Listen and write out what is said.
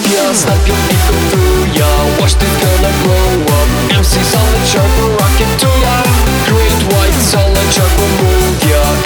ya. Sniping people through ya. Watch this gonna blow up. MC solid sharper rockin' to ya. Great white solid sharper move ya.